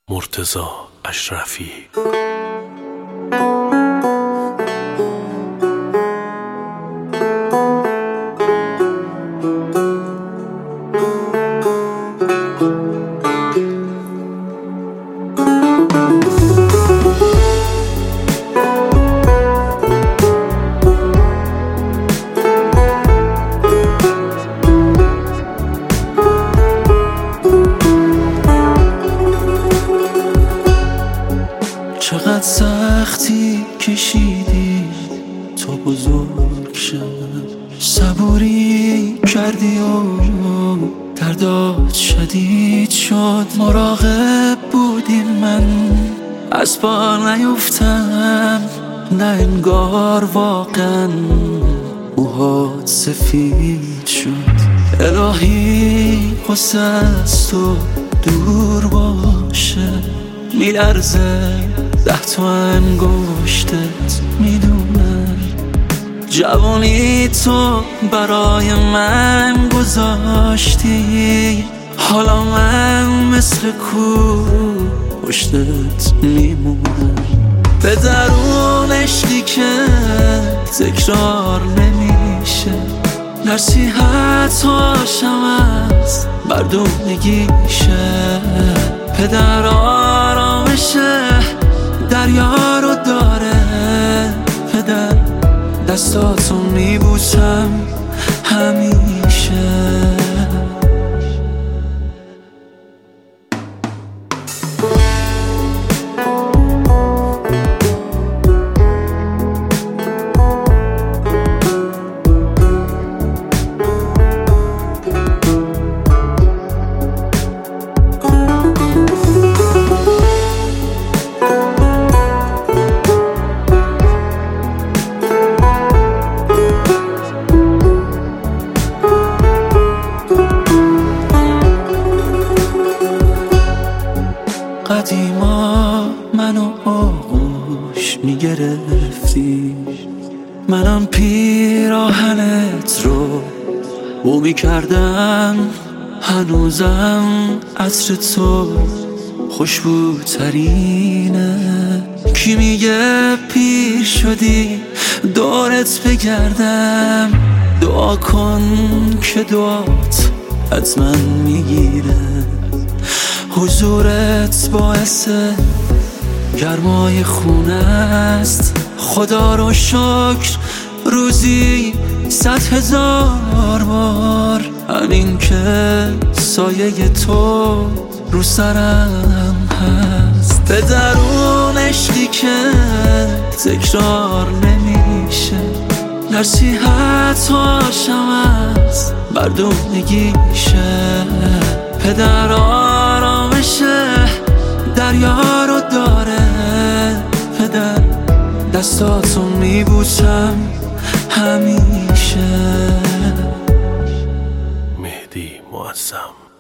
مرتضی اشرفی. چقدر سختی کشیدی تا بزرگ شم، صبوری کردی و دردات شدید شد. مراقب بودی من از پا نیفتم، نه انگار واقعا موهات سفید شد. الهی قصه از تو دور باشه، میلرزه 10 تا انگشتت میدونم. جوانی تو برای من گذاشتی، حالا من مثل کوه پشتت میمونم. به درون عشقی که تکرار نمیشه، نصیحت‌هاشم از مردونگیشه. پدر آرامشه دریا رو داره، پدر دستاتو میبوسم همیشه. قدیما منو آغوش میگرفتی، منم پیراهنت رو بو میکردم. هنوزم عطر تو خوشبوترینه. کی میگه پیر شدی دورت بگردم؟ دعا کن که دعات حتما میگیره. حضورت باعث گرمای خونه است، خدا رو شکر روزی 100,000 بار. همین که سایه تو رو سرم هست، به درون عشقی که تکرار نمیشه، نصیحت‌هاشم از مردونگیشه. پدر آرامشه دریا رو داره، پدر دستاتو میبوسم همیشه. مهدی معظم.